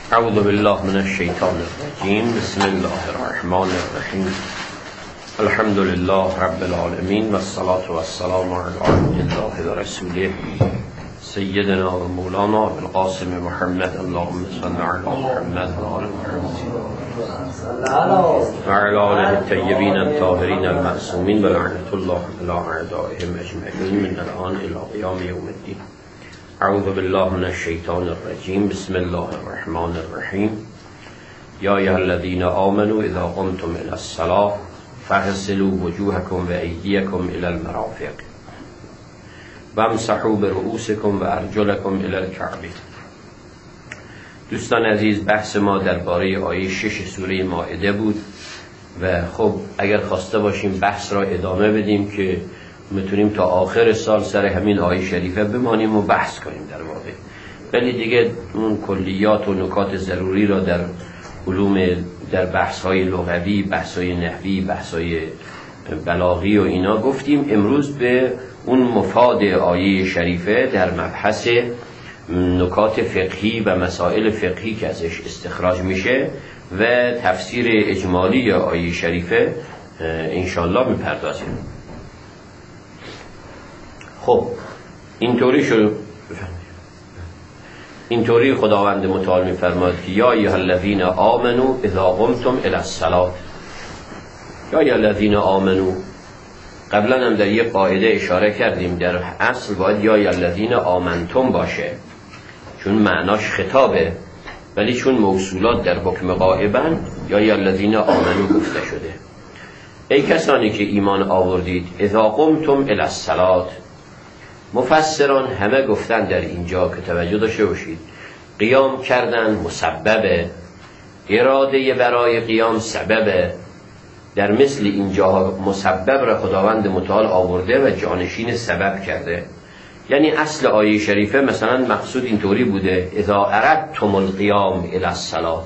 اعوذ بالله من الشیطان الرجیم. بسم الله الرحمن الرحیم. الحمد لله رب العالمین و الصلاة و السلام علی الله و رسوله سیدنا و مولانا القاسم محمد. اللهم صل علی محمد و آل محمد و علی آله الطیبین الطاهرین المعصومین و لعنة الله علی اعدائهم اجمعین من الان الی قیام یوم الدین. اعوذ بالله من الشیطان الرجیم. بسم الله الرحمن الرحیم. یا ایها الذین آمنوا اذا قمتم الى الصلاة فاغسلوا وجوهکم و ایدیکم الى المرافق وامسحوا برؤوسکم و ارجلکم الى الکعبین. دوستان عزیز، بحث ما درباره آیه 6 سوره مائده بود و خب اگر خواسته باشیم بحث را ادامه بدیم که میتونیم تا آخر سال سر همین آیه شریفه بمانیم و بحث کنیم در واقع، ولی دیگه اون کلیات و نکات ضروری را در علوم، در بحث‌های لغوی، بحث‌های نحوی، بحث‌های بلاغی و اینا گفتیم. امروز به اون مفاد آیه شریفه در مبحث نکات فقهی و مسائل فقهی که ازش استخراج میشه و تفسیر اجمالی آیه شریفه انشاءالله میپردازیم. خب اینطوری خداوند متعال میفرماد که یا ایها الذین آمنوا اذا قمتم الی الصلاة. یا ایها الذین آمنوا، قبلا هم در یک قاعده اشاره کردیم، در اصل باید یا ایها الذین آمنتم باشه چون معناش خطابه، ولی چون موصولات در حکم غائبن یا ایها الذین آمنوا گفته شده. ای کسانی که ایمان آوردید، اذا قمتم الی الصلاة. مفسران همه گفتن در اینجا که توجه داشته باشید، قیام کردن مسببه، اراده برای قیام سببه. در مثل اینجا مسبب را خداوند متعال آورده و جانشین سبب کرده. یعنی اصل آیه شریفه مثلا مقصود اینطوری بوده اذا اردتم القیام الی الصلاة.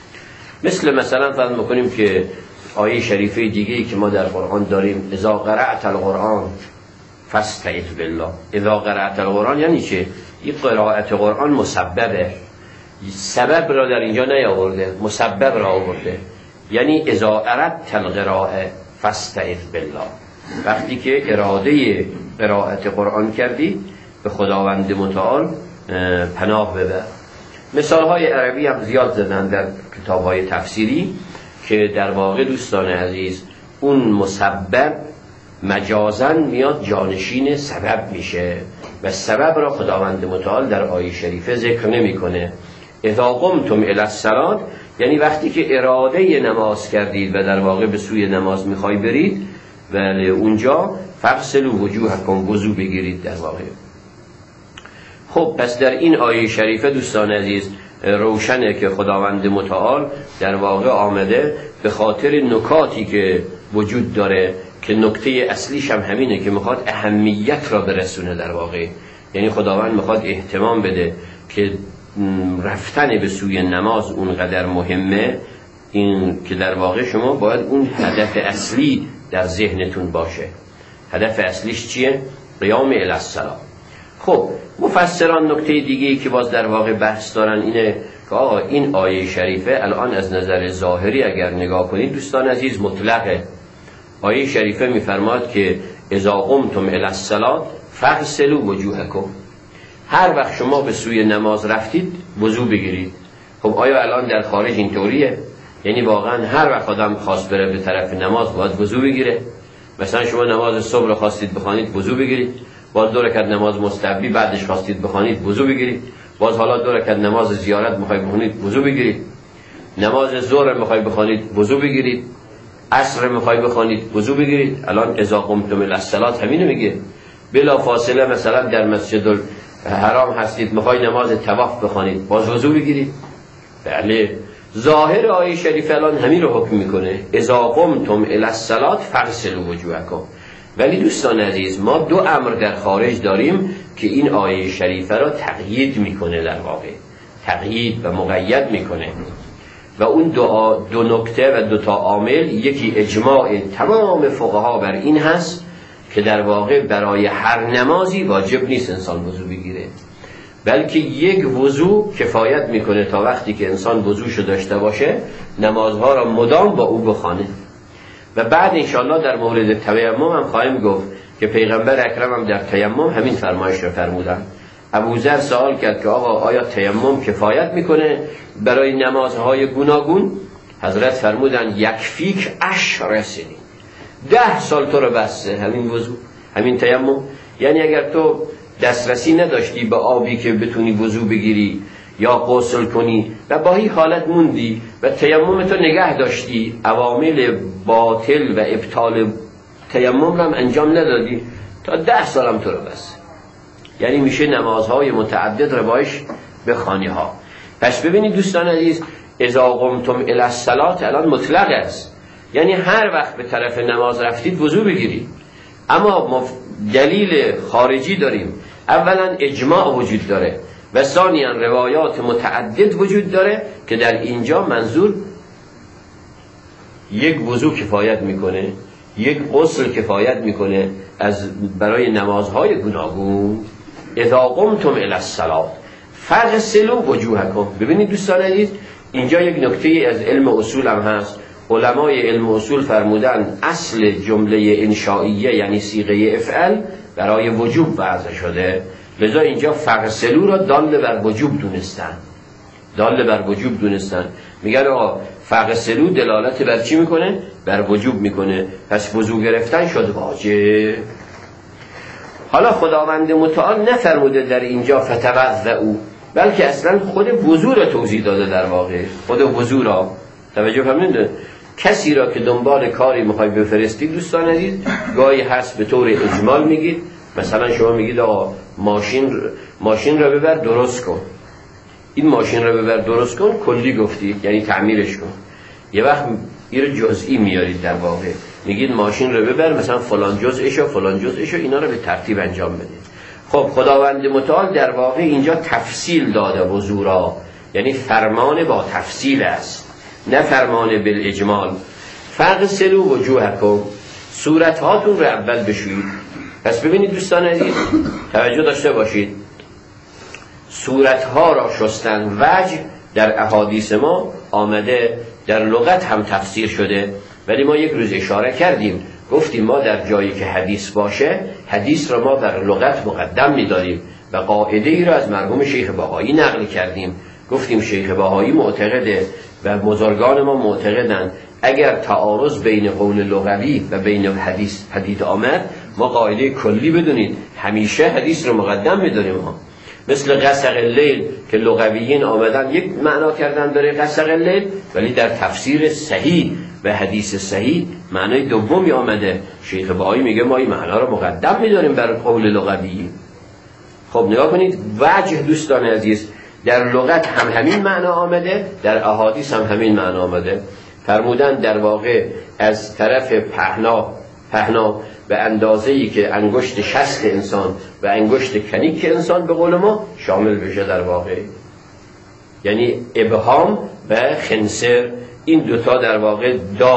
مثلا فرض میکنیم که آیه شریفه دیگه‌ای که ما در قرآن داریم اذا قرأت القرآن فاستعذ بالله. اذا قرأت القرآن یعنی چه؟ این قرائت قرآن مسببه، سبب را در اینجا نیاورده، مسبب را آورده. یعنی اذا اردت القراءه فاستعذ بالله، وقتی که اراده قرائت قرآن کردی به خداوند متعال پناه ببر. مثالهای عربی هم زیاد زدن در کتابهای تفسیری که در واقع دوستان عزیز اون مسبب مجازن میاد جانشین سبب میشه و سبب را خداوند متعال در آیه شریفه ذکر نمیکنه. اذا قمتم الی الصلاة یعنی وقتی که اراده نماز کردید و در واقع به سوی نماز میخوای برید، ولی اونجا فاغسلوا وجوهکم، وضو بگیرید در واقع. خب پس در این آیه شریفه دوستان عزیز روشنه که خداوند متعال در واقع آمده به خاطر نکاتی که وجود داره که نکته اصلیش هم همینه که میخواد اهمیت را برسونه در واقع. یعنی خداوند میخواد اهتمام بده که رفتن به سوی نماز اونقدر مهمه، این که در واقع شما باید اون هدف اصلی در ذهنتون باشه. هدف اصلیش چیه؟ قیام الی الصلاة. خب مفسران نکته دیگه‌ای که باز در واقع بحث دارن اینه که آقا این آیه شریفه الان از نظر ظاهری اگر نگاه کنید دوستان عزیز مطلقه. آیه شریفه میفرماد که اذا قمتم الی الصلاة فاغسلوا وجوهکم، هر وقت شما به سوی نماز رفتید وضو بگیرید. خب آیا الان در خارج اینطوریه؟ یعنی واقعا هر وقت آدم خواست بره به طرف نماز باید وضو بگیره؟ مثلا شما نماز صبح رو خواستید بخوانید وضو بگیرید، باز 2 رکعت نماز مستحبی بعدش خواستید بخوانید وضو بگیرید، باز حالا 2 رکعت نماز زیارت میخوای بخونید وضو بگیرید، نماز ظهر میخوای بخوانید وضو بگیرید، عصر میخوای بخوانید وضو بگیرید. الان اذا قمتم الی الصلاة همینو میگه. بلا فاصله مثلا در مسجد الحرام هستید میخوای نماز طواف بخوانید باز وضو بگیرید. بله ظاهر آیه شریف الان همین رو حکم میکنه اذا قمتم الی الصلاة فاغسلوا وجوهکم. ولی دوستان عزیز ما 2 امر در خارج داریم که این آیه شریفه را تقیید میکنه، در واقع تقیید و مقید میکنه. و اون دو نکته و 2 تا عامل، یکی اجماع تمام فقها بر این هست که در واقع برای هر نمازی واجب نیست انسان وضو بگیره، بلکه یک وضو کفایت میکنه تا وقتی که انسان وضوشو داشته باشه نمازها را مدام با او بخوانه. و بعد انشاءالله در مورد تیمم هم خواهیم گفت که پیغمبر اکرم هم در تیمم همین فرمایش را فرمودن. ابوذر سوال کرد که آقا آیا تیمم کفایت میکنه برای نمازهای گوناگون؟ حضرت فرمودن یکفیک 10 سنین، 10 سال تو رو بسه همین وضو، همین تیمم. یعنی اگر تو دسترسی نداشتی به آبی که بتونی وضو بگیری یا غسل کنی و با این حالت موندی و تیمم تو نگه داشتی، عوامل باطل و ابطال تیمم رو هم انجام ندادی، تا 10 سال هم تو رو بسه. یعنی میشه نمازهای متعدد روایش بخوانی ها. پس ببینید دوستان عزیز، اذا قمتم الی الصلاة الان مطلق است، یعنی هر وقت به طرف نماز رفتید وضو بگیرید. اما ما دلیل خارجی داریم، اولا اجماع وجود داره و ثانیا روایات متعدد وجود داره که در اینجا منظور یک وضو کفایت میکنه، یک غسل کفایت میکنه از برای نمازهای گوناگون. اذا قمتم الی الصلاة فاغسلوا وجوهکم. ببینید دوستان عزیز، اینجا یک نکته از علم اصول هم هست. علمای علم اصول فرمودن اصل جمله انشائیه یعنی صیغه افعل برای وجوب وضع شده، لذا اینجا فاغسلوا را دال بر وجوب دونستن، دال بر وجوب دونستن. میگن آقا فاغسلوا دلالت بر چی میکنه؟ بر وجوب میکنه، پس وضو گرفتن شد واجب. حالا خداوند متعال نفرموده در اینجا فتوضؤا، بلکه اصلا خود وضو را توضیح داده. در واقع خود وضو را توجه فرمودید. کسی را که دنبال کاری میخوای بفرستید دوستان عزیز، گاهی هست به طور اجمال میگید، مثلا شما میگید آقا ماشین را ببر درست کن. این ماشین را ببر درست کن کلی گفتید، یعنی تعمیرش کن. یه وقت این جزئی میارید، در واقع میگید ماشین را ببر مثلا فلان جزءشو فلان جزءشو اینا را به ترتیب انجام بدید. خب خداوند متعال در واقع اینجا تفصیل داده وضو را، یعنی فرمان با تفصیل است، نه فرمان بالاجمال. فاغسلوا وجوهکم، صورت هاتون رو اول بشویید. پس ببینید دوستان عزیز توجه داشته باشید، صورت ها را شستن وجه در احادیث ما آمده، در لغت هم تفسیر شده، ولی ما یک روز اشاره کردیم، گفتیم ما در جایی که حدیث باشه حدیث را ما در لغت مقدم می‌داریم و قاعده ای را از مرحوم شیخ بهایی نقل کردیم. گفتیم شیخ بهایی معتقده و بزرگان ما معتقدند اگر تعارض بین قول لغوی و بین حدیث پدید آمد، ما قاعده کلی بدونید همیشه حدیث رو مقدم می‌داریم ها. مثل غسق اللیل که لغویین آمدن یک معنا کردن برای غسق اللیل، ولی در تفسیر صحیح و حدیث صحیح معنای دومی آمده. شیخ بهایی میگه ما این معنا رو مقدم می‌داریم بر قول لغوی. خب نگاه کنید، وجه دوستان عزیز در لغت هم همین معنا آمده، در احادیث هم همین معنا آمده. فرمودن در واقع از طرف پهنا به اندازه‌ای که انگشت شست انسان و انگشت کنیک انسان به قول ما شامل بشه در واقع، یعنی ابهام و خنصر، این دوتا در واقع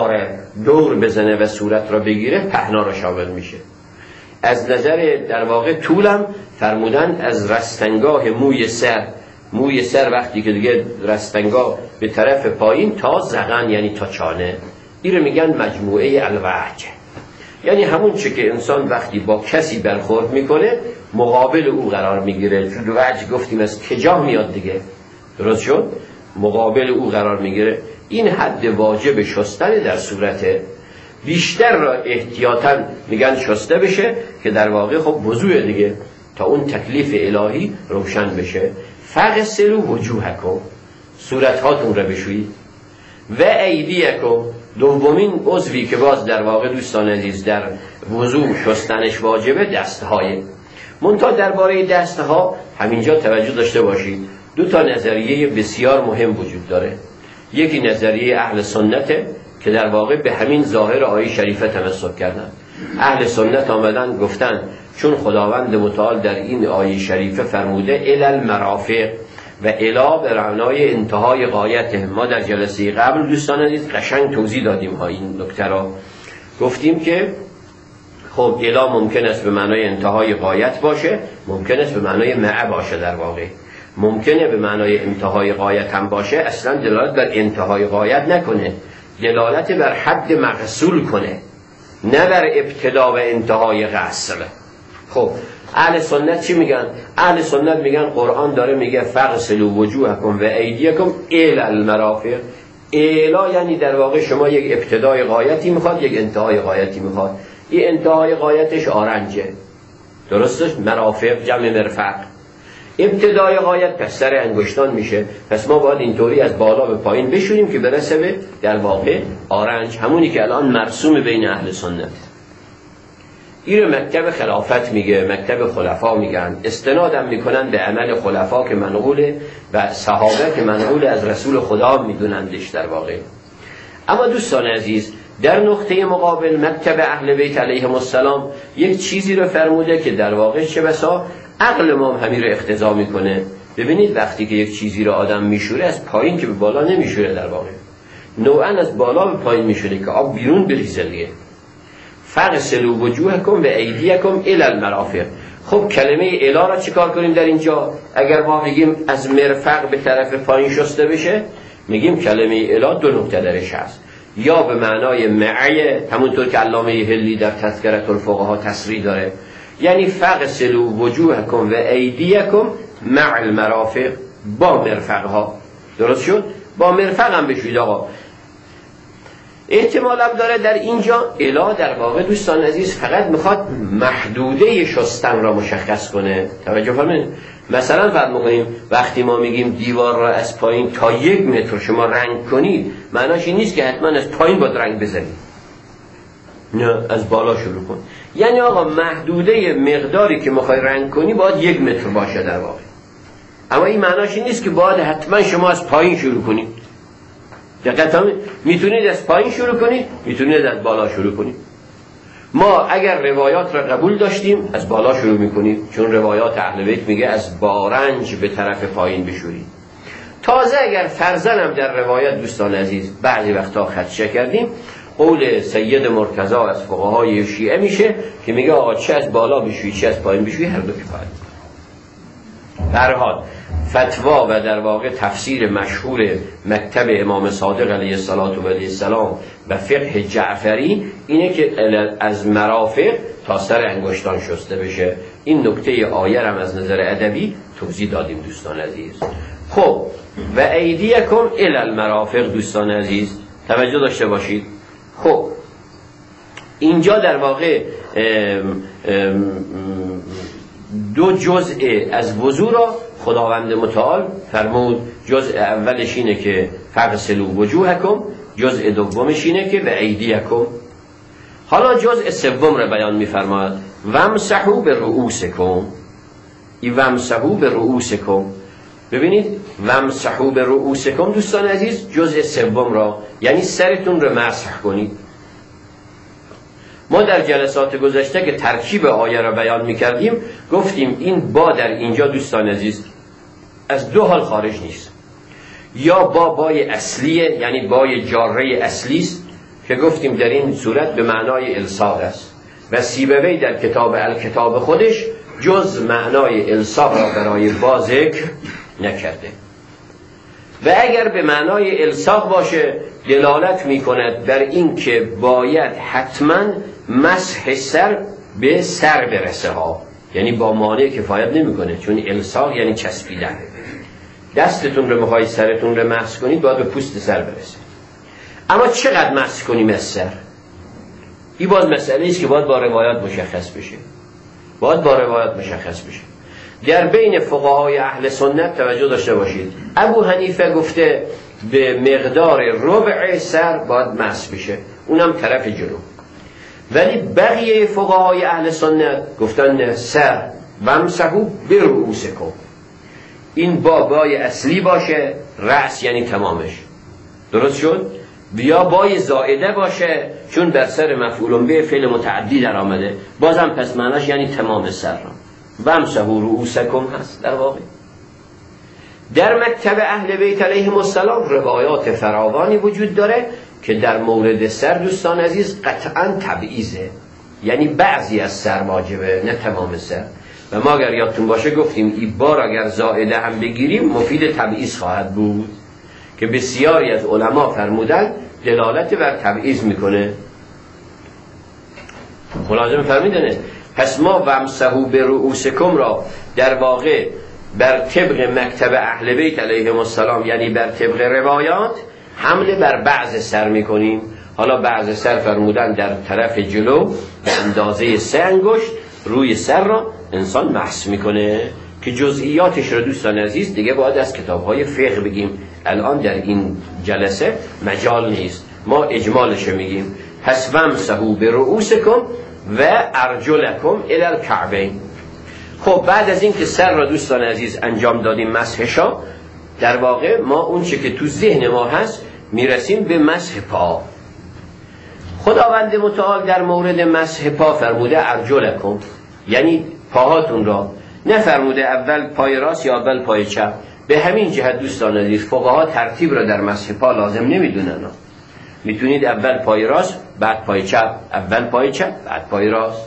دور بزنه و صورت را بگیره، پهنا را شامل میشه. از نظر در واقع طولم فرمودن از رستنگاه موی سر وقتی که دیگه رستنگاه به طرف پایین تا ذقن یعنی تا چانه، این رو میگن مجموعه الوجه. یعنی همون چه که انسان وقتی با کسی برخورد میکنه مقابل او قرار میگیره. چون وجه گفتیم از کجا میاد دیگه، درست شد؟ مقابل او قرار میگیره. این حد واجب شستن در صورته. بیشتر را احتیاطاً میگن شسته بشه که در واقع خب وضوء دیگه، تا اون تکلیف الهی روشن بشه. فاغسلوا وجوهکم، صورت هاتون را بشویید. و ایدیکم، دومین عضوی که باز در واقع دوستان عزیز در وضو شستنش واجبه دستهای. منتها درباره دستها همینجا توجه داشته باشید، دو تا نظریه بسیار مهم وجود داره. یکی نظریه اهل سنته که در واقع به همین ظاهر آیه شریفه تمسک کردن. اهل سنت آمدن گفتن چون خداوند متعال در این آیه شریفه فرموده الی المرافق و الی به معنای انتهای غایته. ما در جلسه قبل دوستان عزیز قشنگ توضیح دادیم ها این نکته را. گفتیم که خب الا ممکن است به معنای انتهای غایت باشه، ممکن است به معنای مع باشه. در واقع ممکنه به معنای انتهای غایت هم باشه، اصلا دلالت بر انتهای غایت نکنه، دلالت بر حد مقصول کنه، نه بر ابتدا و انتهای قصر. خب اهل سنت چی میگن؟ اهل سنت میگن قرآن داره میگه فغسلوا وجوهکم و ایدیکم الی المرافق. الا یعنی در واقع شما یک ابتدای غایتی میخواد، یک انتهای غایتی میخواد. این انتهای غایتش آرنجه، درستش؟ مرافق جمع مرفق. ابتدای غایت پس سر انگشتان میشه، پس ما باید اینطوری از بالا به پایین بشوریم که برسه به در واقع آرنج، همونی که الان مرسوم بین اهل سنت. این رو مکتب خلافت میگه، مکتب خلفا میگن، استنادم میکنن به عمل خلفا که منقوله و صحابه که منقول از رسول خدا میدونندش در واقع. اما دوستان عزیز، در نقطه مقابل مکتب اهل بیت علیهم السلام یک چیزی رو فرموده که در واقع چه بسا عقل ما همین رو اقتضا میکنه. ببینید وقتی که یک چیزی رو آدم میشوره از پایین که به بالا نمیشوره، در واقع نوعا از بالا به پایین میشوره که آب بیرون بریزه دیگه. فغسلوا وجوهکم و ایدیکم الی المرافق. خب کلمه الی را چیکار کنیم در اینجا؟ اگر ما میگیم از مرفق به طرف پایین شسته بشه، میگیم کلمه الی دو نکته درش هست، یا به معنای معیه، همونطور که علامه حلی در تذکرة الفقها تصریح داره، یعنی فغسلوا وجوهکم و ایدیکم مع المرافق، با مرفقها. درست شد؟ با مرفق هم بشوید آقا. احتمال هم داره در اینجا الی در واقع دوستان عزیز فقط میخواد محدوده شستن را مشخص کنه. توجه فرمایید. مثلا فرض کنیم وقتی ما میگیم دیوار را از پایین تا 1 متر شما رنگ کنید، معناش این نیست که حتما از پایین باید رنگ بزنید، نه، از بالا شروع کن. یعنی آقا محدوده مقداری که میخوای رنگ کنی باید 1 متر باشه در واقع. اما این معناش این نیست که باید حتما شما از پایین شروع کنید. دقیقاً میتونید از پایین شروع کنید، میتونید از بالا شروع کنید. ما اگر روایات را قبول داشتیم از بالا شروع میکنیم، چون روایات اهل بیت میگه از بارنج به طرف پایین بشورید. تازه اگر فرضاً هم در روایت دوستان عزیز بعضی وقتا خدشه کردیم، قول سید مرتضی از فقهای شیعه میشه که میگه آقا چه از بالا بشوی چه از پایین بشوی هر دو کفایت. به هر حال فتوا و در واقع تفسیر مشهور مکتب امام صادق علیه السلام و فقه جعفری اینه که از مرافق تا سر انگشتان شسته بشه. این نکته آیه هم از نظر ادبی توضیح دادیم دوستان عزیز. خب و ایدیکم الی المرافق دوستان عزیز توجه داشته باشید. خب اینجا در واقع دو جزء از وضو را خداوند متعال فرمود. جزء اولش اینه که فغسلوا وجوهکم، جزء دومش اینه که و ایدیکم. حالا جزء سوم را بیان می‌فرماید وامسحوا برؤوسکم. این وامسحوا برؤوسکم، ببینید وامسحوا برؤوسکم دوستان عزیز جزء سوم را یعنی سرتون رو مسح کنید. ما در جلسات گذشته که ترکیب آیه را بیان می‌کردیم گفتیم این با در اینجا دوستان عزیز از دو حال خارج نیست. یا بای اصلیه، یعنی بای جاره اصلی است که گفتیم در این صورت به معنای الصاق است و سیبوی در کتاب الکتاب خودش جز معنای الصاق را برای با ذکر نکرده. و اگر به معنای الصاق باشه دلالت می‌کند بر این که باید حتما مسح سر به سر برسه ها، یعنی با مانع کفایت نمی‌کنه، چون الصاق یعنی چسبیدن. دستتون رو می‌خواید سرتون رو مسح کنید باید به پوست سر برسه. اما چقدر مسح کنیم از سر؟ این باز مسئله است که باید با روایات مشخص بشه. در بین فقهای اهل سنت توجه داشته باشید. ابو حنیفه گفته به مقدار ربع سر باید مسح بشه، اونم طرف جلو. ولی بقیه فقهای اهل سنت گفتن نه، سر وامسحوا برؤوسکم. این بای اصلی باشه، رأس یعنی تمامش. درست شد؟ یا بای زائده باشه چون بر سر مفعول به فعل متعدی در آمده، بازم پس معناش یعنی تمام سر. وامسحوا رؤوسکم هست در واقع. در مکتب اهل بیت علیهم السلام روایات فراوانی وجود داره که در مورد سر دوستان عزیز قطعا تبعیضه، یعنی بعضی از سر واجبه، نه تمام سر. و ما اگر یادتون باشه گفتیم این بار اگر زائده هم بگیریم مفید تبعیض خواهد بود که بسیاری از علما فرمودن دلالت بر تبعیض میکنه. ملازم فرمیدنه. پس ما وامسحوا برؤوسکم را در واقع بر طبق مکتب اهل بیت علیهم السلام، یعنی بر طبق روایات، حمله بر بعض سر میکنیم. حالا بعض سر فرمودن در طرف جلو به اندازه 3 انگشت روی سر را انسان مسح میکنه که جزئیاتش رو دوستان عزیز دیگه باید از کتاب‌های فقه بگیم، الان در این جلسه مجال نیست، ما اجمالش میگیم. پس وامسحوا برؤوسکم و ارجلکم الی الکعبین. خب بعد از این که سر را دوستان عزیز انجام دادیم مسحشا، در واقع ما اون چه که تو ذهن ما هست میرسیم به مسح پا. خداوند متعال در مورد مسح پا فرموده ارجلکم، یعنی پاهاتون را، نه فرموده اول پای راست یا اول پای چپ. به همین جهت دوستان عزیز فقها ترتیب را در مسح پا لازم نمیدونن. میتونید اول پای راست بعد پای چپ، اول پای چپ بعد پای راست.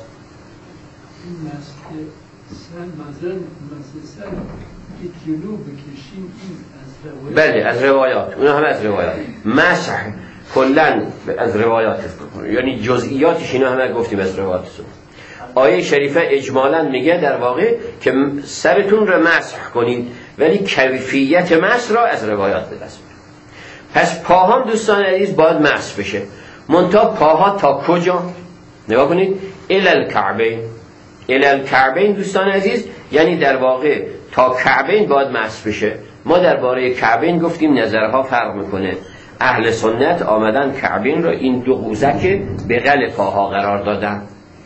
بله از روایات، اونا هم از روایات. مسح کلن از روایات، یعنی جزئیاتش اینا همه گفتیم از روایات. آیه شریفه اجمالا میگه در واقع که سرتون رو مسح کنید، ولی کیفیت مسح را از روایات به دست میارید. پس پاهام دوستان عزیز باید مسح بشه، منتها پاها تا کجا؟ نگاه کنید الی الکعبین. الی الکعبین دوستان عزیز یعنی در واقع تا کعبین باید مسح بشه. ما درباره کعبین گفتیم نظرها فرق میکنه. اهل سنت آمدن کعبین را این 2 قوزک بغل پاها قرار دادن.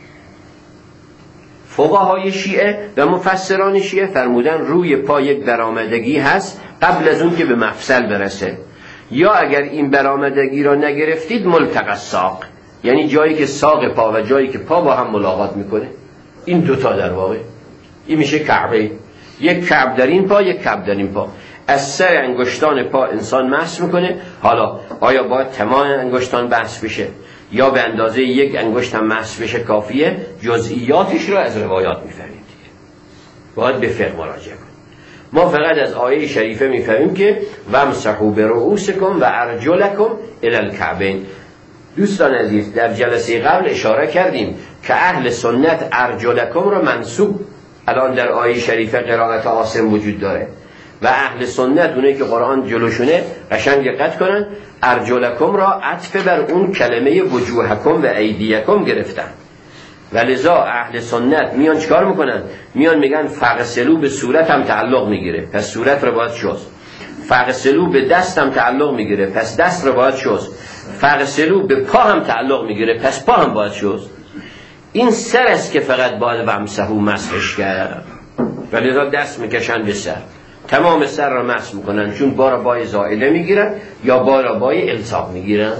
فقهای شیعه و مفسران شیعه فرمودن روی پا یک برآمدگی هست قبل از اون که به مفصل برسه، یا اگر این برآمدگی را نگرفتید ملتقى الساق، یعنی جایی که ساق پا و جایی که پا با هم ملاقات میکنه. این دوتا در واقع این میشه کعبه. یک کعب در این پا، یک کعب در این پا. از سر انگشتان پا انسان مسح میکنه. حالا آیا باید تمام انگشتان مسح بشه یا به اندازه 1 انگشت هم مسح بشه کافیه؟ جزئیاتش رو از روایات میفهمیم دیگه، باید به فقه مراجعه کنیم. ما فقط از آیه شریفه میفهمیم که وامسحوا برؤوسکم و ارجلکم الی الکعبین. دوستان عزیز در جلسه قبل اشاره کردیم که اهل سنت ارجلکم رو منسوب الان در آیه شریفه قرائت عاصم وجود داره و اهل سنت اونایی که قرآن جلوشونه قشنگ دقت کنن ارجلکم را عطف بر اون کلمه وجوهکم و ایدیکم گرفتن. ولذا اهل سنت میان چکار میکنن؟ میان میگن فغسلو به صورت هم تعلق میگیره، پس صورت رو باید شست. فغسلو به دست هم تعلق میگیره، پس دست رو باید شست. فغسلو به پا هم تعلق میگیره، پس پا هم باید شست. این سر است که فقط باید وامسحوا مسحش کرد. ولذا دست میکشن به سر، تمام سر را مسح میکنن، چون بارا بای زائده میگیرن یا بارا بای الصاق میگیرن.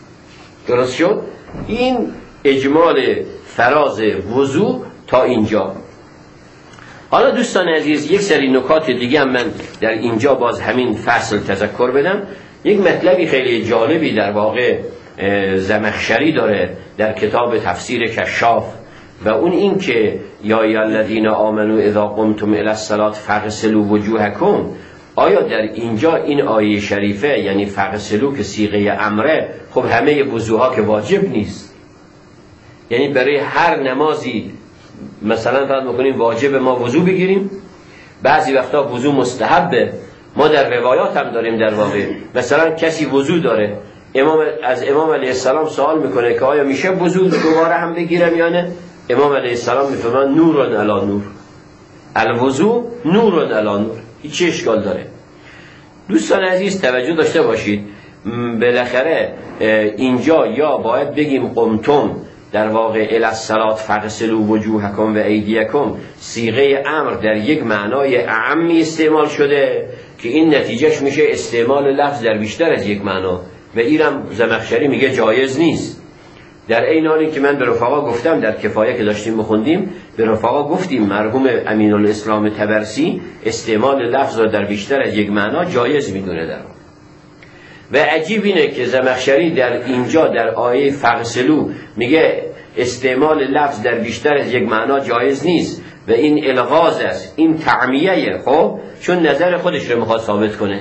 درست شد؟ این اجمال فراز وضو تا اینجا. حالا دوستان عزیز یک سری نکات دیگه هم من در اینجا باز همین فصل تذکر بدم. یک مطلبی خیلی جالبی در واقع زمخشری داره در کتاب تفسیر کشاف و اون این که یا الذین آمنوا اذا قمتم الی الصلاة فاغسلوا وجوهکم. آیا در اینجا این آیه شریفه یعنی فاغسلوا که صیغه امره، خب همه وضوها که واجب نیست، یعنی برای هر نمازی مثلا فرض می‌کنیم واجب ما وضو بگیریم، بعضی وقتا وضو مستحبه. ما در روایات هم داریم در واقع مثلا کسی وضو داره، از امام علیه السلام سوال میکنه که آیا میشه وضو دوباره هم بگیرم یا نه؟ امام علیه السلام میفرمان نور علی نور، الوضو نور علی نور. هیچ اشکال داره؟ دوستان عزیز توجه داشته باشید، بالاخره اینجا یا باید بگیم قمتم در واقع الی الصلاة فاغسلوا وجوهکم و ایدیکم، صیغه امر در یک معنای اعمی استعمال شده که این نتیجهش میشه استعمال لفظ در بیشتر از یک معنا و اینم زمخشری میگه جایز نیست. در این حالی که من به رفقا گفتم در کفایه که داشتیم بخوندیم، به رفقا گفتیم مرحوم امین الاسلام طبرسی استعمال لفظ را در بیشتر از یک معنا جایز میدونه در و عجیب اینه که زمخشری در اینجا در آیه فغسلو میگه استعمال لفظ در بیشتر از یک معنا جایز نیست و این الغاز است، این تعمیه. خب چون نظر خودش رو میخواد ثابت کنه،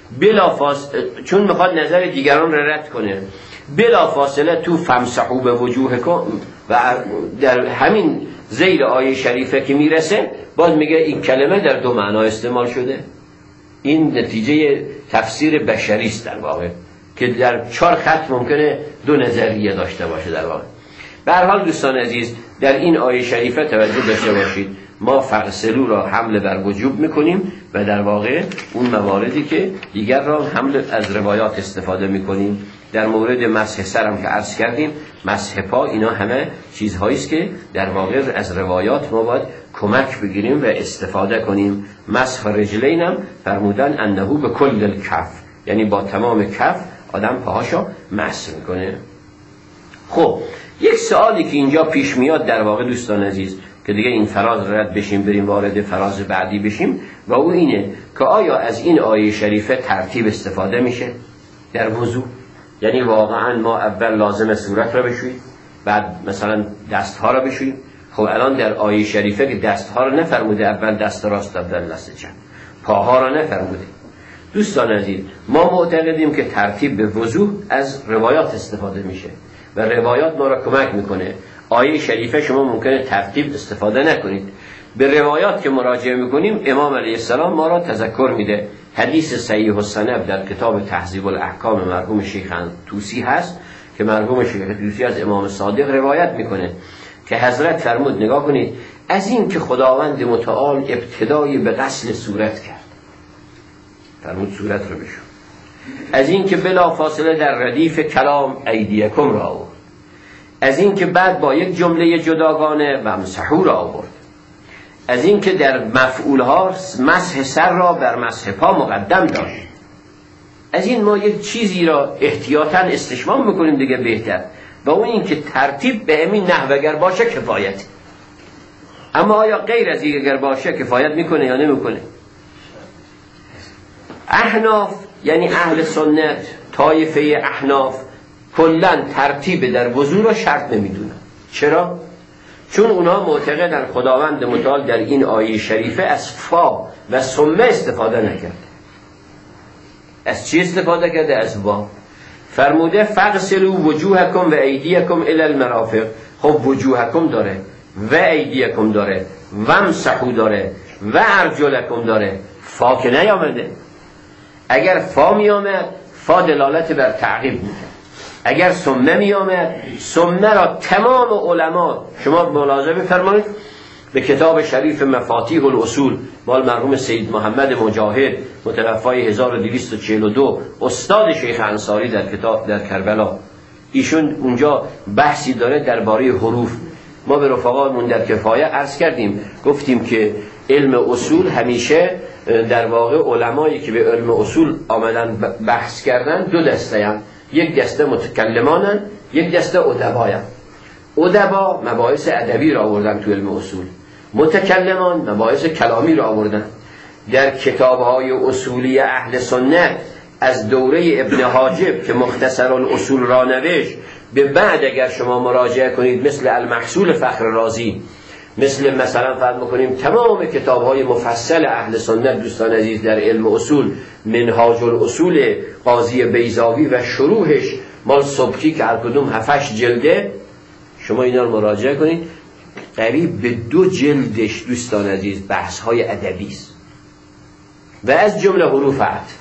چون میخواد نظر دیگران رو رد کنه، بلا فاصله تو فمسحوا به وجوهکم و در همین زیر آیه شریفه که میرسه باز میگه این کلمه در دو معنا استعمال شده. این نتیجه تفسیر بشری است در واقع، که در 4 خط ممکنه 2 نظریه داشته باشه در واقع. به هر حال دوستان عزیز، در این آیه شریفه توجه داشته باشید، ما فغسلو را حمل بر وجوب میکنیم و در واقع اون مواردی که دیگر را حمل از روایات استفاده میکنیم. در مورد مسح سر هم که عرض کردیم، مسح پا، اینا همه چیزهایی است که در واقع از روایات ما باید کمک بگیریم و استفاده کنیم. مسح رجلین هم فرمودن انه به کل الکف، یعنی با تمام کف آدم پاهاشو مسح میکنه. خب یک سوالی که اینجا پیش میاد در واقع دوستان عزیز، که دیگه این فراز رد بشیم بریم وارد فراز بعدی بشیم، و او اینه که آیا از این آیه شریفه ترتیب استفاده میشه در وضو؟ یعنی واقعا ما اول لازم صورت را بشوییم، بعد مثلا دستها را بشوییم. خب الان در آیه شریفه که دستها را نفرموده، اول دست راست اول دست چپ، پاها را نفرموده. دوستان عزیز، ما معتقدیم که ترتیب به وضو از روایات استفاده میشه و روایات ما را کمک میکنه. آیه شریفه شما ممکنه ترتیب استفاده نکنید، به روایات که مراجعه میکنیم امام علیه السلام ما را تذکر میده. حدیث صحیح السند در کتاب تهذیب الاحکام مرحوم شیخ طوسی هست که مرحوم شیخ طوسی از امام صادق روایت میکنه که حضرت فرمود، نگاه کنید، از این که خداوند متعال ابتدای به غسل صورت کرد، فرمود صورت رو بشو، از این که بلا فاصله در ردیف کلام ایدیکم را آورد، از این که بعد با یک جمله جداگانه ومسحوا را آورد، از این که در مفعولها مسح سر را بر مسح پا مقدم داشت. از این ما یک چیزی را احتیاطاً استشمام میکنیم دیگه بهتر، و اون این که ترتیب به همین نحو اگر باشه کفایت. اما آیا غیر از این اگر باشه کفایت میکنه یا نمیکنه؟ احناف یعنی اهل سنت، طایفه احناف کلن ترتیب در وضو را شرط نمیدونن. چرا؟ چون اونا معتقدن خداوند متعال در این آیه شریفه از فا و سمه استفاده نکرده. از چی استفاده کرده؟ از وا. فرموده فغسلوا وجوهکم و ایدیکم الی المرافق. خب وجوهکم داره و ایدیکم داره و امسحوا داره و ارجلکم داره، فا که نیامده. اگر فا می آمد فا دلالت بر تعقیب میکرد، اگر سمه می آمد سمه را تمام علما، شما ملاحظه بفرمایید به کتاب شریف مفاتیح الاصول مال مرحوم سید محمد مجاهد متوفای 1242 استاد شیخ انصاری در کتاب در کربلا، ایشون اونجا بحثی داره درباره حروف. ما به رفقامون در کفایه عرض کردیم، گفتیم که علم اصول همیشه در واقع علمایی که به علم اصول آمدن بحث کردن 2 دسته هستند، یک دسته متکلمانن، یک دسته ادباین. ادبا مباحث ادبی را آوردن تو علم اصول، متکلمان مباحث کلامی را آوردن. در کتاب‌های اصولی اهل سنت از دوره ابن حاجب که مختصر الاصول را نوشت به بعد اگر شما مراجعه کنید مثل المحصول فخر رازی، مثلا فرض می‌کنیم تمام کتاب‌های مفصل اهل سنت دوستان عزیز در علم اصول، منهاج الاصول قاضی بیضاوی و شروحش مال سبکی که هر کدوم 7-8 جلده، شما اینا رو مراجعه کنید، قریب به 2 جلدش دوستان عزیز بحث‌های ادبی است و از جمله حروف عطف.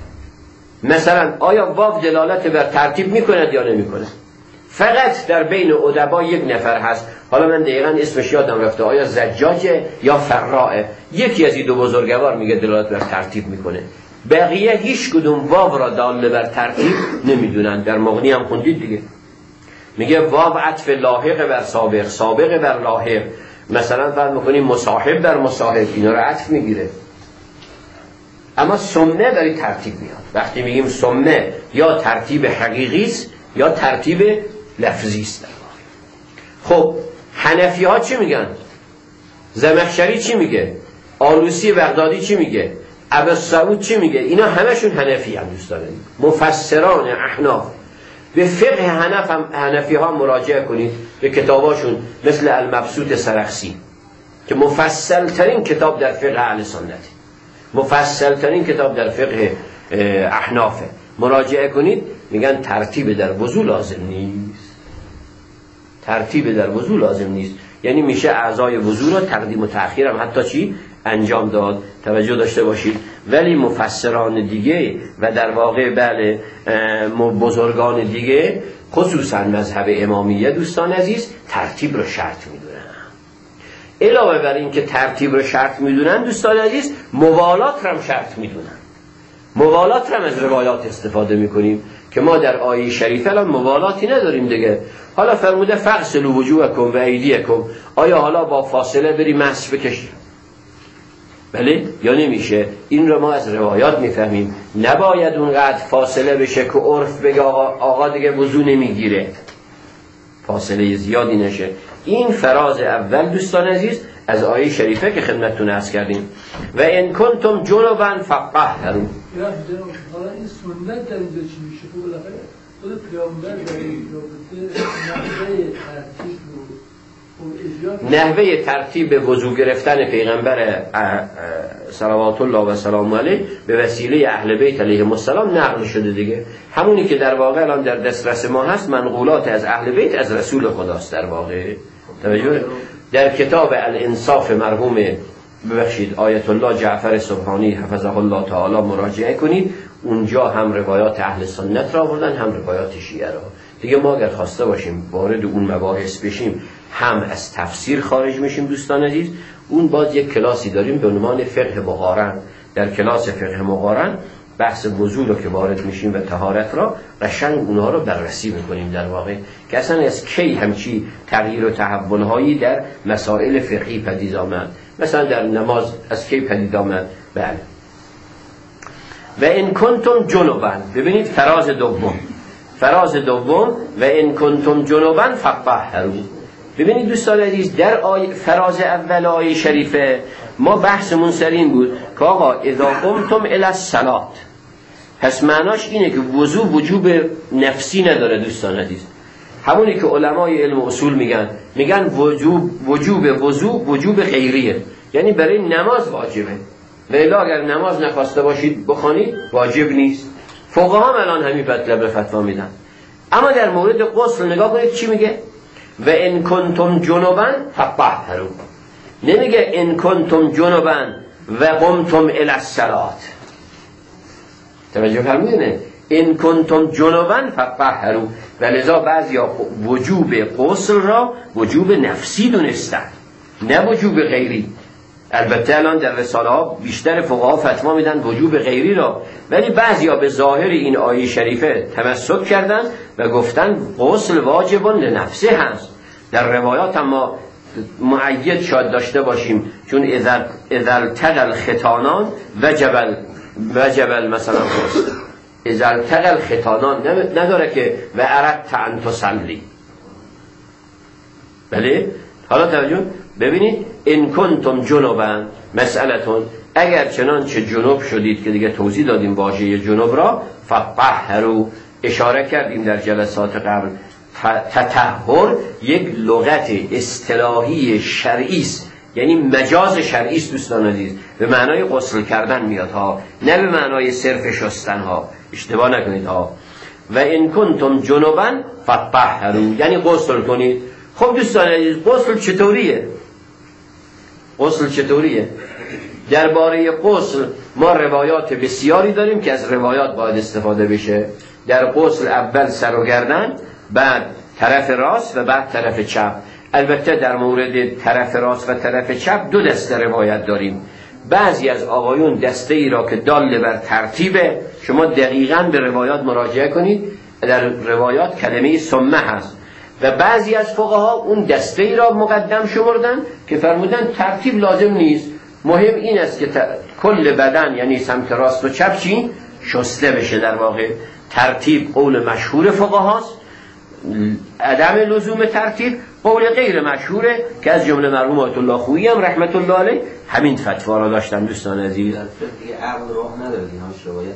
مثلا آیا واو دلالت بر ترتیب می‌کند یا نمی‌کند؟ فقط در بین ادبا یک نفر هست، حالا من دقیقاً اسمش یادم رفته، آیا زجاجه یا فراعه، یکی از این 2 بزرگوار میگه دلالت بر ترتیب میکنه، بقیه هیچ کدوم واو را دال بر ترتیب نمیدونن. در مغنی هم خوندید دیگه، میگه واو عطف لاحق بر سابق، سابق بر لاحق. مثلا فرض میکنیم مصاحب بر مصاحب، اینا را عطف میگیره. اما سمه برای ترتیب میاد. وقتی میگیم سمه یا ترتیب حقیقی است یا ترتیب لفظی است. خب حنفی ها چی میگن؟ زمخشری چی میگه؟ آلوسی بغدادی چی میگه؟ ابو سعود چی میگه؟ اینا همشون حنفی هم دوستان. مفسران احناف به فقه حنفی ها مراجعه کنید، به کتاباشون مثل المبسوط سرخسی که مفصل ترین کتاب در فقه اهل سنت، مفصل ترین کتاب در فقه احنافه، مراجعه کنید. میگن ترتیب در وضو لازم نیست، ترتیب در وضو لازم نیست، یعنی میشه اعضای وضو را تقدیم و تأخیر هم حتی چی انجام داد. توجه داشته باشید. ولی مفسران دیگه و در واقع بله بزرگان دیگه خصوصا مذهب امامیه دوستان عزیز ترتیب رو شرط میدونن. علاوه بر این که ترتیب رو شرط میدونن دوستان عزیز، موالات رو هم شرط میدونن. موالات رو هم از روایات استفاده میکنیم که ما در آیه شریفه الان موالاتی نداریم دیگه. حالا فرموده فغسلوا وجوهکم و ایدیکم، آیا حالا با فاصله بری مسح بکشی؟ بله یا نمیشه؟ این رو ما از روایات میفهمیم. نباید اونقدر فاصله بشه که عرف بگه آقا دیگه وضو نمیگیره، فاصله زیادی نشه. این فراز اول دوستان عزیز از آیه شریفه که خدمتتون عرض کردیم. و ان کنتم جنبا فطهروا. حالا این سنت در اینجا چی میشه؟ خب بالاخره خود پیامبر در این رابطه نحوه ترتیب وضو گرفتن پیغمبر صلوات الله و سلام علیه به وسیله اهل بیت علیهم السلام نقل شده دیگه. همونی که در واقع الان در دسترس ما هست منقولات از اهل بیت از رسول خداست. در واقع توجه در کتاب الانصاف مرحوم ببخشید آیت الله جعفر سبحانی حفظه الله تعالی مراجعه کنید، اونجا هم روایات اهل سنت را آوردن هم روایات شیعه را. دیگه ما اگر خواسته باشیم وارد اون مباحث بشیم هم از تفسیر خارج میشیم دوستان عزیز. اون باز یک کلاسی داریم به عنوان فقه مقارن. در کلاس فقه مقارن بحث وضو رو که وارد میشیم و طهارت را قشنگ اونها رو بررسی میکنیم در واقع که اصلا از کی همچی تغییر و تحولهایی در مسائل فقهی پدید آمد. مثلا در نماز از کی پدید آمد؟ بله. و ان کنتم جنبا، ببینید فراز دوم و ان کنتم جنبا فطهروا. ببینید دوستان عزیز در فراز اول آیه شریفه ما بحثمون سر این بود که آقا اذا قمتم الی الصلاة، پس معناش اینه که وضو وجوب نفسی نداره دوستان عزیز. همونی که علمای علم اصول میگن وجوب وضو وجوب غیریه، یعنی برای نماز واجبه، لیلا اگر نماز نخواسته باشید بخوانید واجب نیست. فقها هم الان همین مطلب فتوا میدن. اما در مورد غسل نگاه کنید چی میگه؟ و ان کنتم جنبا فطهروا. نمیگه ان کنتم جنبا و قمتم الی الصلاة. توجه فرمودین؟ ان کنتم جنبا فطهروا. ولذا بعضیا وجوب غسل را وجوب نفسی دونستن نه وجوب غیری. البته الان در رساله ها بیشتر فقها فتوا میدن وجوب غیری را، ولی بعضیا به ظاهر این آیه شریفه تمسک کردن و گفتن غسل واجب لنفسه هست. در روایات هم ما مؤید شاید داشته باشیم، چون اذا التقى الختانان وجب مثلا غسل. اذا التقى الختانان نداره که و اردت ان تصلی. بله حالا توجه ببینید ان کنتم جنبا مسئلتون، اگر چنانچه جنوب شدید که دیگه توضیح دادیم واژه جنوب را، فطهروا اشاره کردیم در جلسات قبل. تطهر یک لغت اصطلاحی شرعی است، یعنی مجاز شرعی است دوستان عزیز، به معنای غسل کردن میاد ها، نه به معنای صرف شستن ها، اشتباه نکنید ها. و ان کنتم جنبا فطهروا یعنی غسل کنید. خب دوستان عزیز غسل چطوریه؟ درباره غسل ما روایات بسیاری داریم که از روایات باید استفاده بشه. در غسل اول سر و گردن، بعد طرف راست و بعد طرف چپ. البته در مورد طرف راست و طرف چپ دو دسته روایت داریم. بعضی از آقایون دسته ای را که دال بر ترتیبه، شما دقیقاً به روایات مراجعه کنید، در روایات کلمه سمه هست، و بعضی از فقها اون دسته ای را مقدم شمردن که فرمودن ترتیب لازم نیست، مهم این است که کل بدن یعنی سمت راست و چپ چی شسته بشه. در واقع ترتیب قول مشهور فقهاست، عدم لزوم ترتیب قول غیر مشهوره که از جمله مرحوم آیت الله خویی هم رحمت الله علیه همین فتوا را داشتن دوستان عزیز. دیگه عقل راه نداره، اینا روایتی داره.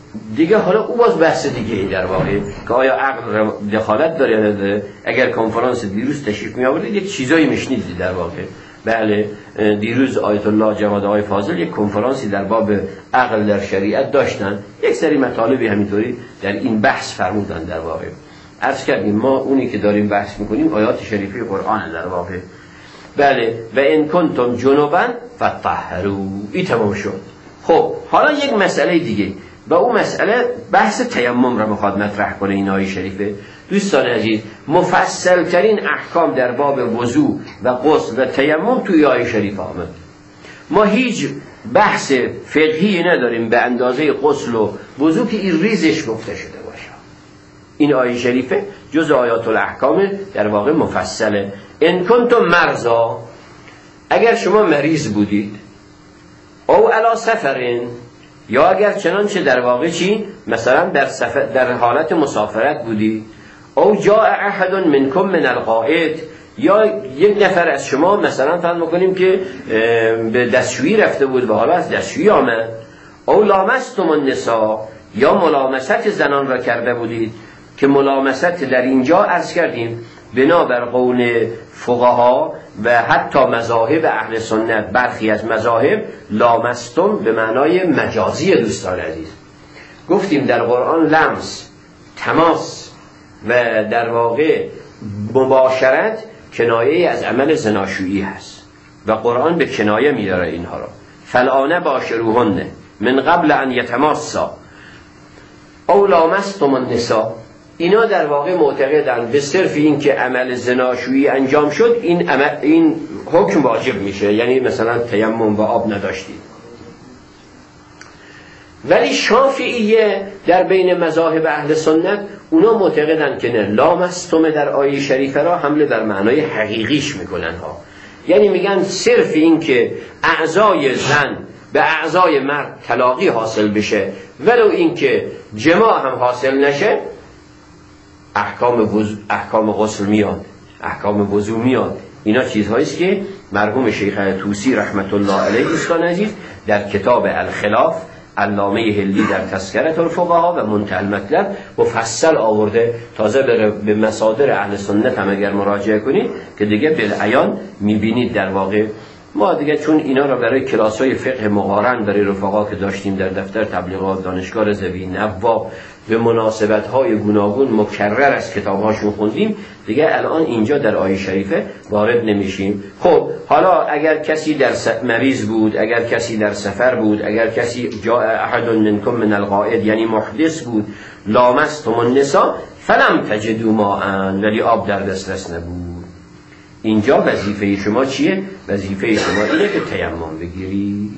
دیگه حالا او باز بحث دیگه در واقع که آیا عقل دخالت داره یا نداره. اگر کنفرانس دیروز تشریف می آوردید یک چیزایی میشنیدید در واقع. بله دیروز آیت الله جواد آقای فاضل یک کنفرانسی در باب عقل در شریعت داشتن، یک سری مطالبی همینطوری در این بحث فرمودن. در واقع عرض کردیم ما اونی که داریم بحث میکنیم آیات شریفه قرآن در واقع. بله و ان کنتم جنبا فطهروا، این تمام شد. خب حالا یک مسئله دیگه و اون مسئله بحث تیمم را میخواد مطرح کنه این آیه شریفه. دوستان عزیز مفصل ترین احکام در باب وضو و غسل و تیمم توی آیه شریفه آمد. ما هیچ بحث فقهی نداریم به اندازه غسل و وضو که این ریزش گفته شده باشه. این آیه شریفه جز آیات الاحکام در واقع مفصله. ان کنتم مرضا، اگر شما مریض بودید، او علی سفرین، یا اگر چنانچه در واقع چی مثلا در حالت مسافرت بودی، او جاء احد منکم من الغائط، یا یک نفر از شما مثلا فرض می‌کنیم که به دستشویی رفته بود و حالا از دستشویی آمد، او لامستم النساء، یا ملامست زنان را کرده بودید که ملامست در اینجا عرض کردیم بنابر قول فقها و حتی مذاهب اهل سنت، برخی از مذاهب لامستم به معنای مجازی. دوستان عزیز گفتیم در قرآن لمس، تماس و در واقع مباشرت کنایه از عمل زناشویی هست و قرآن به کنایه میاره اینها را. فالآن باشروهن من قبل ان یتماسا او لامستم النساء، اینا در واقع معتقدن به صرف این که عمل زناشویی انجام شد این حکم واجب میشه، یعنی مثلا تیمم و آب نداشتید. ولی شافعیه در بین مذاهب اهل سنت اونا معتقدن که نه، لامستم در آیه شریفه را حمله بر معنای حقیقیش میکنن ها. یعنی میگن صرف این که اعضای زن به اعضای مرد تلاقی حاصل بشه ولو این که جماع هم حاصل نشه، احکام غسل میاد، احکام وضو میاد. اینا چیزهاییست که مرحوم شیخ طوسی رحمت الله علیه دوستان عزیز در کتاب الخلاف علامه هلی در تذکرة الفقها و منتهی المطلب مفصل آورده. تازه به مصادر اهل سنت هم اگر مراجعه کنید که دیگه بالعیان میبینید در واقع. ما دیگه چون اینا را برای کلاس‌های فقه مقارن برای رفقا که داشتیم در دفتر تبلیغات دانشگاه رضوی نواب به مناسبت‌های گوناگون مکرر از کتاب‌هاشون خوندیم، دیگه الان اینجا در آیه شریفه وارد نمیشیم. خب حالا اگر کسی در مریض بود، اگر کسی در سفر بود، اگر کسی جاء احد منکم من الغائط یعنی محدث بود، لامستم النساء فلم تجدوا ماء، ولی آب در دسترس نبود. اینجا وظیفه شما چیه؟ وظیفه شما اینه که تیمم بگیرید.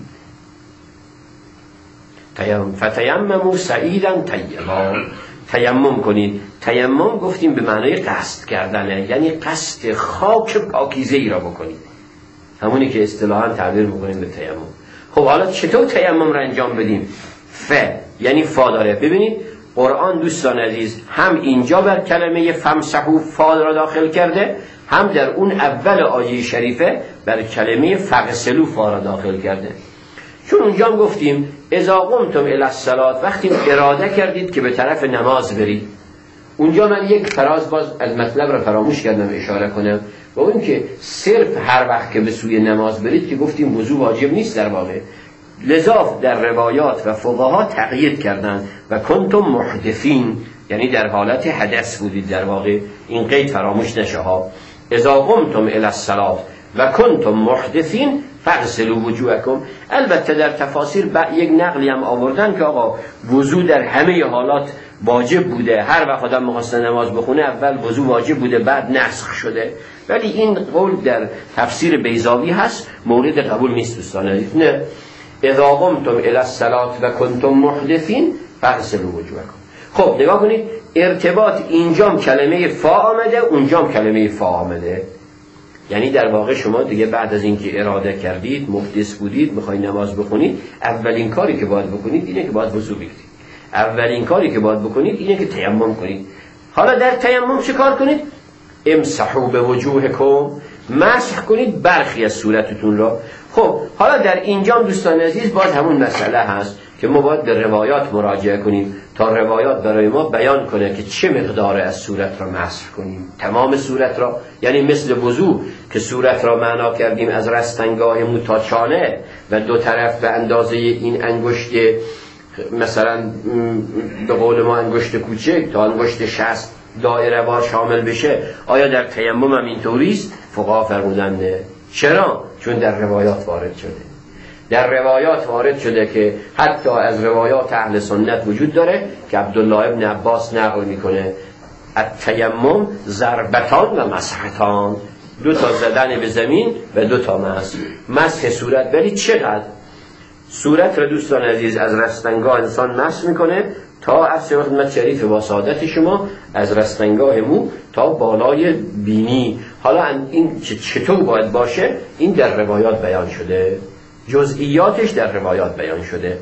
فتیمموا صعیدا طیبا، تیمم کنید. تیمم گفتیم به معنای قصد کردنه، یعنی قصد خاک پاکیزه ای را بکنید، همونی که اصطلاحاً تعبیر می‌کنیم به تیمم. خب حالا چطور تیمم را انجام بدیم؟ یعنی فا داره. ببینید قرآن دوستان عزیز هم اینجا بر کلمه فمسحوا فا را داخل کرده، هم در اون اول آیه شریفه بر کلمه فغسلوا فا را داخل کرده. چون اونجا هم گفتیم اذا قمتم الی الصلاة، وقتی اراده کردید که به طرف نماز برید. اونجا من یک فراز باز از مطلب را فراموش کردم اشاره کنم، و اون که صرف هر وقت که به سوی نماز برید که گفتیم وضو واجب نیست در واقع، لذا در روایات و فقها تقیید کردن و کنتم محدثین، یعنی در حالت حدث بودید در واقع. این قید فراموش نشه ها. اذا قمتم الی الصلاة و کنتم محدثین فغسلوا وجوهکم. البته در تفاسیر یک نقلی هم آوردن که آقا وضو در همه حالات واجب بوده، هر وقت آدم می‌خواسته نماز بخونه اول وضو واجب بوده بعد نسخ شده، ولی این قول در تفسیر بیضاوی هست، مورد قبول نیست دوستان عزیز. نه، اذا قمتم الی الصلاة و کنتم محدثین فغسلوا وجوهکم. خب نگاه کنید ارتباط، اینجام کلمه فا آمده اونجام کلمه فا آمده، یعنی در واقع شما دیگه بعد از اینکه اراده کردید محدث بودید میخواید نماز بخونید، اولین کاری که باید بکنید اینه که باید وضو بگیرید، اولین کاری که باید بکنید اینه که تیمم کنید. حالا در تیمم چه کار کنید؟ امسحوا بوجوهکم، مسح کنید برخی از صورتتون را. خب حالا در اینجام دوستان عزیز باز همون مسئله هست که ما باید به روایات مراجعه کنیم تا روایات برای ما بیان کنه که چه مقدار از صورت را مسح کنیم. تمام صورت را، یعنی مثل وضو که صورت را معنا کردیم از رستنگاه مو تا چانه و دو طرف به اندازه این انگشت، مثلا به قول ما انگشت کوچک تا انگشت شست دایره وار شامل بشه. آیا در تیمم هم اینطوریست؟ فقها فرمودن نه. چرا؟ چون در روایات وارد شده. در روایات وارد شده که حتی از روایات اهل سنت وجود داره که عبدالله ابن عباس نقل میکنه التیمم ضربتان و مسحتان، 2 تا زدن به زمین و 2 تا مسح صورت. ولی چقدر؟ صورت را دوستان عزیز از رستنگاه انسان مسح میکنه تا عرض خدمت شریف با سعادت شما از رستنگاه مو تا بالای بینی. حالا این چطور باید باشه این در روایات بیان شده، جزئیاتش در روایات بیان شده.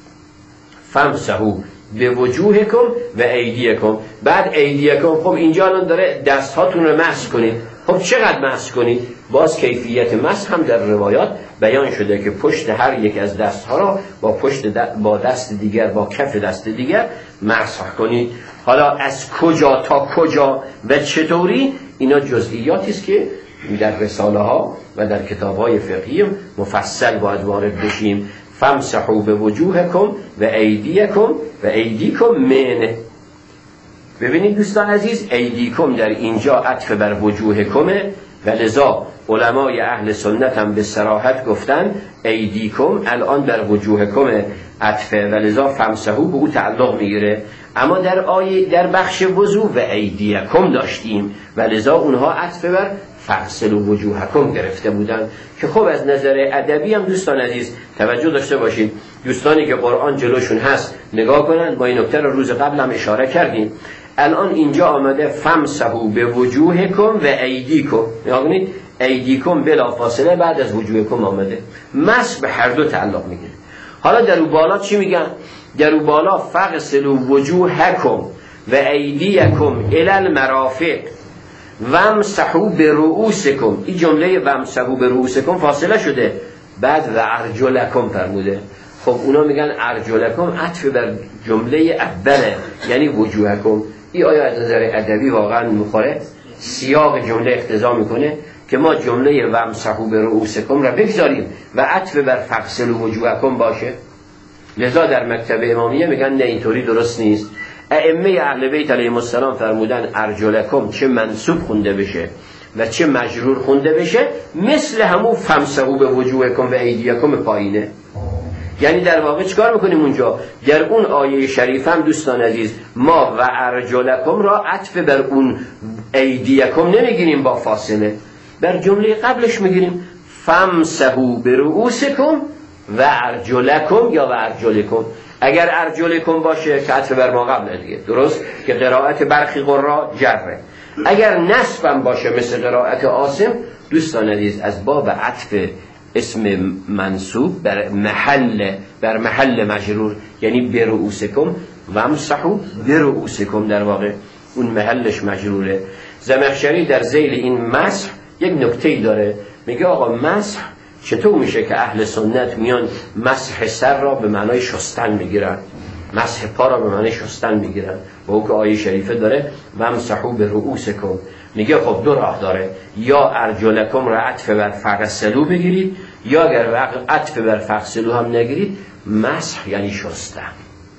فامسحوا بوجوهکم و ایدیکم. بعد ایدیکم، خب اینجا الان داره دستهاتون رو مسح کنید. خب چقدر مسح کنید؟ باز کیفیت مسح هم در روایات بیان شده که پشت هر یک از دستها را با دست دیگر، با کف دست دیگر مسح کنید. حالا از کجا تا کجا و چطوری، اینا جزئیاتی است که در رساله ها و در کتاب های فقهی مفصل باید وارد بشیم. فامسحوا بوجوهکم و ایدیکم و ایدیکم منه. ببینید دوستان عزیز، ایدیکم در اینجا عطف بر وجوهکمه و لذا علمای اهل سنت هم به صراحت گفتن ایدیکم الان بر وجوهکم عطفه و لذا فامسحوا به او تعلق میگیره. اما در بخش وضو و ایدیکم داشتیم و لذا اونها عطف بر فغسلوا وجوهکم گرفته بودن که خب از نظر ادبی هم دوستان عزیز توجه داشته باشید. دوستانی که قرآن جلوشون هست نگاه کنن، ما این نکته رو روز قبل هم اشاره کردیم. الان اینجا آمده فامسحوا بوجوهکم و ایدیکم، نگاه کنید ایدیکم بلا فاصله بعد از وجوهکم آمده، مسح به هر دو تعلق میگیره. حالا در اون بالا چی میگن؟ در اون بالا فغسلوا وجوهکم و ایدیکم الی المرافق وامسحوا برؤوسکم. این جمله وامسحوا برؤوسکم فاصله شده، بعد و ارجلکم فرموده. خب اونا میگن ارجلکم عطف بر جمله اوله یعنی وجوهکم. این آیا از نظر ادبی واقعا میخوره؟ سیاق جمله اقتضا میکنه که ما جمله وامسحوا برؤوسکم را بگذاریم و عطف بر فغسلوا وجوهکم باشه؟ لذا در مکتب امامیه میگن نه اینطوری درست نیست. ائمه اهل بیت علیهم السلام فرمودن ارجلکم چه منصوب خونده بشه و چه مجرور خونده بشه مثل همون فامسحوا بوجوهکم و ایدیکم پایینه. یعنی در واقع چیکار میکنیم اونجا؟ در اون آیه شریف هم دوستان عزیز ما و ارجلکم را عطف بر اون ایدیکم نمیگیریم با فاصله، بر جمله قبلش میگیریم فامسحوا برؤوسکم و ارجلکم یا و ارجلکم. اگر ارجلکم باشه که عطف بر ما قبل دیگه، درست که قرائت برخی قرا جره. اگر نصبم باشه مثل قرائت عاصم دوستان عزیز از باب عطف اسم منصوب بر محل مجرور یعنی برؤوسکم وامسحوا برؤوسکم، در واقع اون محلش مجروره. زمخشری در ذیل این مسح یک نکته‌ای داره، میگه آقا مسح چطور میشه که اهل سنت میان مسح سر را به معنای شستن میگیرن، مسح پا را به معنای شستن میگیرن و او که آیه شریفه داره وامسحوا برؤوسکم. میگه خب دو راه داره، یا ارجلکم را عطف بر فغسلوا بگیرید یا اگر عطف بر فغسلوا هم نگیرید مسح یعنی شستن.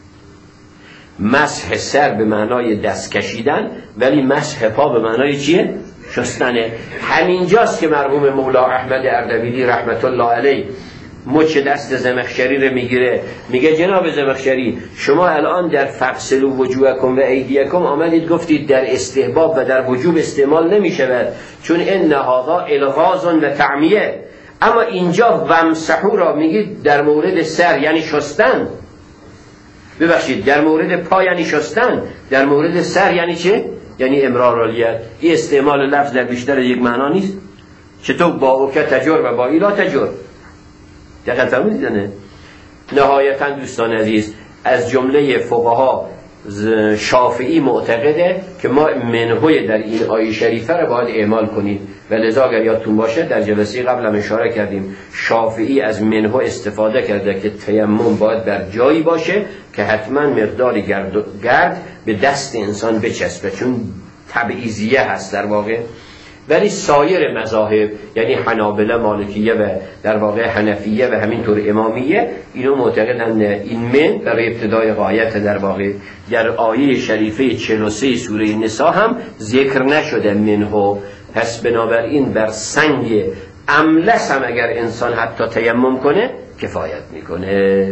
مسح سر به معنای دست کشیدن ولی مسح پا به معنای چیه؟ شستنه. همینجاست که مرحوم مولا احمد اردبیلی رحمت الله علیه مچ دست زمخشری رو میگیره، میگه جناب زمخشری شما الان در فغسلوا وجوهکم و ایدیکم آمدید گفتید در استحباب و در وجوب استعمال نمیشود چون ان هذا الغاز و تعمیه، اما اینجا وامسحوا را میگید در مورد سر یعنی شستن، ببخشید در مورد پا یعنی شستن، در مورد سر یعنی چه؟ یعنی امرار الیت. این استعمال لفظ در بیشتر یک معنا نیست. چطور با اوکه تجر و با ایلا تجر؟ دقیقا فرمودید نه؟ نهایتا دوستان عزیز از جمله فقها شافعی معتقده که ما منهوی در این آیه شریفه را باید اعمال کنیم و لذا اگر یادتون باشه در جلسه قبل هم اشاره کردیم شافعی از منه استفاده کرده که تیمم باید در جایی باشه که حتما مقداری گرد به دست انسان بچسبه، چون تبعیضیه هست در واقع. ولی سایر مذاهب یعنی حنابله، مالکیه و در واقع حنفیه و همینطور امامیه اینو معتقدن این من برای ابتدای غایت در واقع. در آیه شریفه 43 سوره نساء هم ذکر نشده منه، پس بنابراین بر سنگ املس هم اگر انسان حتی تیمم کنه کفایت میکنه.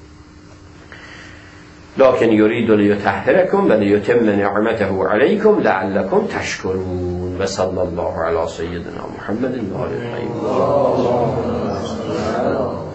لكن يريد ليطهركم وليتم نعمته عليكم لعلكم تشكرون. وصلى الله على سيدنا محمد وآله الطيبين.